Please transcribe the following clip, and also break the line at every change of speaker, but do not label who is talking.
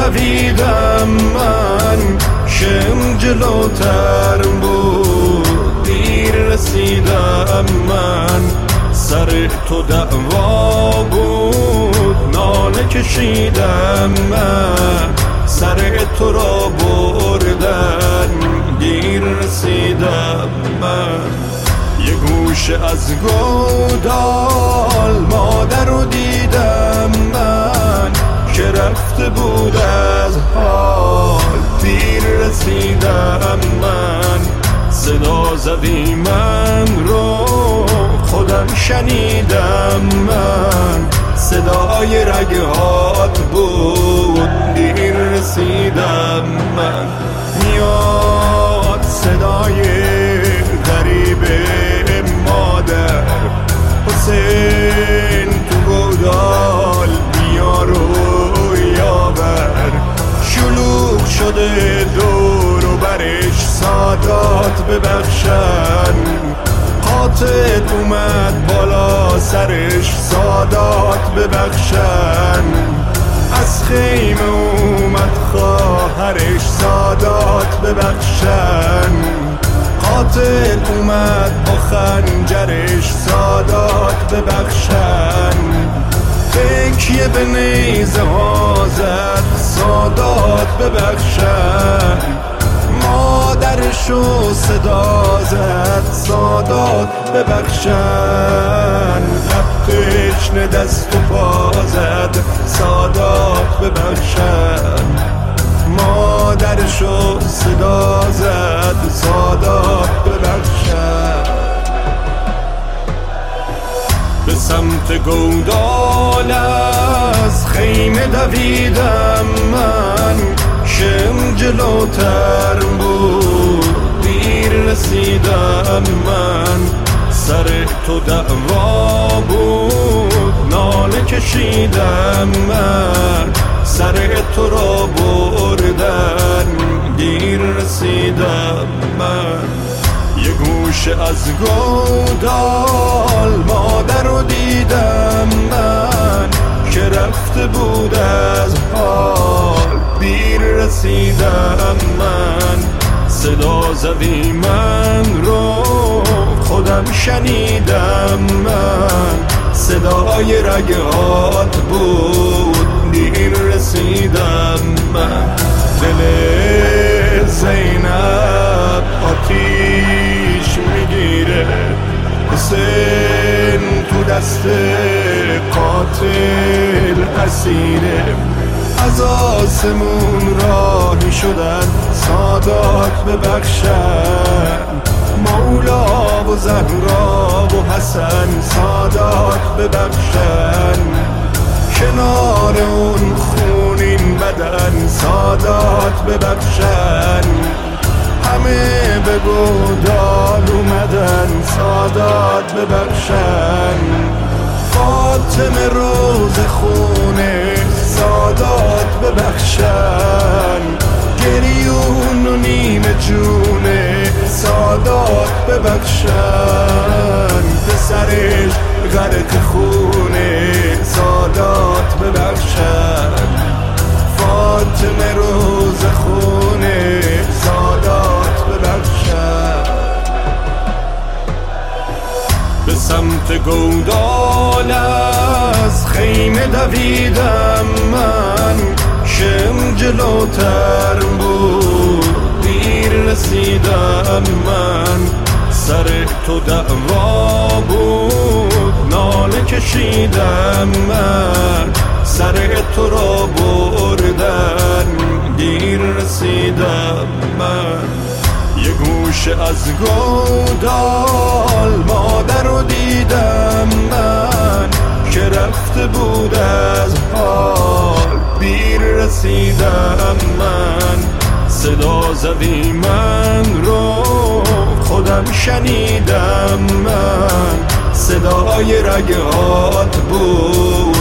دویدم من، شم جلوتر بود دیر رسیدم من. سر تو دعوا بود ناله کشیدم من، سر تو را بردن دیر رسیدم من. یه گوشه از گودال مادر رو دیدم من، که رفته بود از حال دیر رسیدم من. صدا زدی من رو خودم شنیدم من، صدای رگهات بود دیر رسیدم من. میاد صدای غریب مادر، حسین تو گودال بیار و یاور. شلوغ شده دور و برش سادات ببخشن، قاتل اومد بالا سرش سادات ببخشن. از خیمه اومد خواهرش سادات ببخشن، قاتل اومد با خنجرش سادات ببخشن. تکیه به نیزه ها زد سادات ببخشن، مادرشو صدا زد سادات ببخشن. تشنه دست و پا زد سادات ببخشن، مادرشو صدا زد سادات ببخشن. به سمت گودال از خیمه دویدم من، شم جلوتر بود دیر رسیدم من. سر تو دعوا بود ناله کشیدم من، سر تو را بردن دیر رسیدم من. یه گوشه از گودال مادر رو دیدم من، که رفته بود از حال دیر رسیدم من. صدا زدی من رو خودم شنیدم من، صدای رگهات بود دیر رسیدم من. دل زینب آتیش میگیره، حسین تو دست قاتل اسیره. از آسمون راهی شدن سادات ببخشن، مولا و زهرا و حسن سادات ببخشن. کنار اون خونین بدن سادات ببخشن، همه به گودال اومدن سادات ببخشن. فاطمه روز خونه سادات ببخشن، گریون و نیمه جونه سادات ببخشن. پسرش غرق خونه سادات ببخشن، فاطمه روز خونه سادات ببخشن. به سمت گودال از خیمه دویدم من، شم جلوتر بود دیر رسیدم من. سر تو دعوا بود ناله کشیدم من، سر تو را بردن دیر رسیدم من. یه گوشه از گودال مادر رو دیدم من، که رفته بود از حال دیر رسیدم من. صدا زدی من رو خودم شنیدم من، صدای رگهات بود